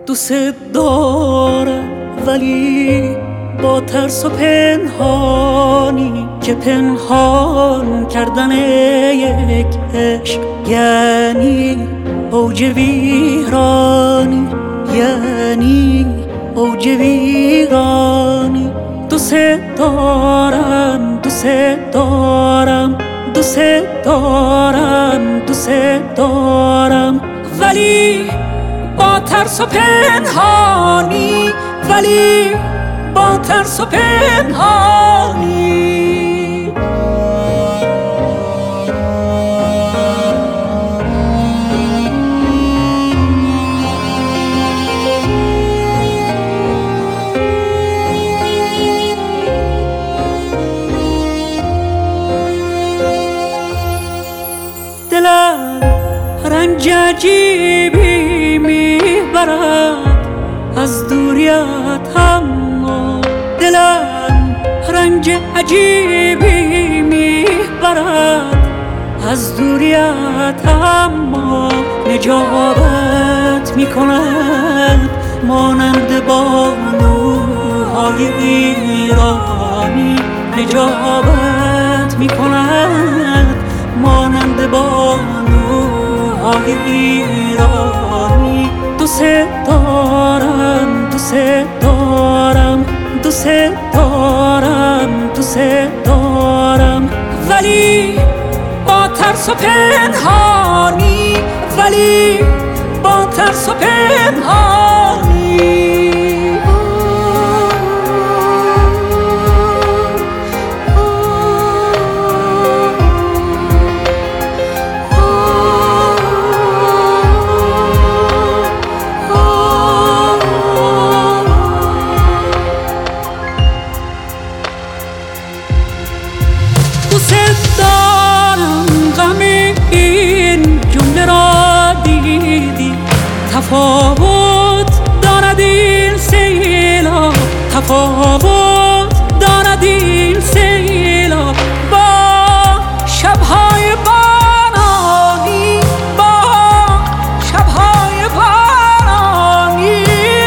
دوست دارم ولی با ترس و پنهانی که پنهان کردن یک عشق یعنی اوج ویرانی، یعنی اوج ویرانی. دوست دارم، دوست دارم، دوست دارم، دوست دارم ولی با ترس و پنهانی، ولی با ترس و پنهانی. دلم رنج عجیبی میبرد از دوریت، اما دلم رنج عجیبی میبرد از دوریت، اما نجابت میکند مانند بانوهای ایرانی، نجابت میکند مانند بانوهای ایرانی. دوست دارم، دوست دارم، دوست دارم، دوست دارم ولی با ترس و پنهانی، ولی با ترس و پنهانی. دوست دارم غم این جمله را دیدی، تفاوت دارد این سیلاب، تفاوت دارد این سیلاب با شبهای بارانی، با شبهای بارانی.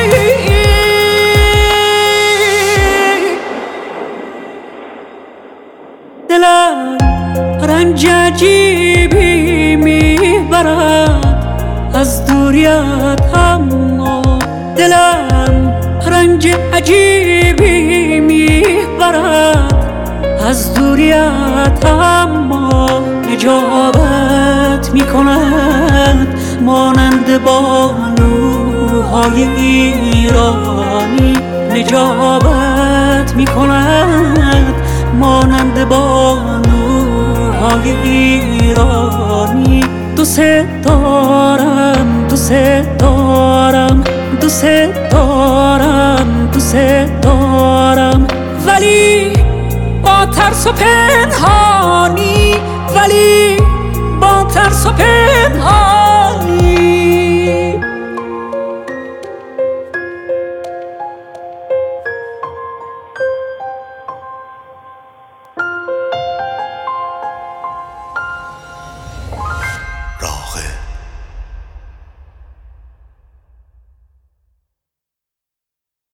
دلم رنج عجیبی میبرد از دوریت، اما دلم رنج عجیبی میبرد از دوریت، اما نجابت میکند مانند بانوهای ایرانی، نجابت میکند مانند بانوهای ایرانی. دوست دارم، دوست دارم، دوست دارم، دوست دارم ولی با ترس و پنهانی، ولی با ترس و پنهانی.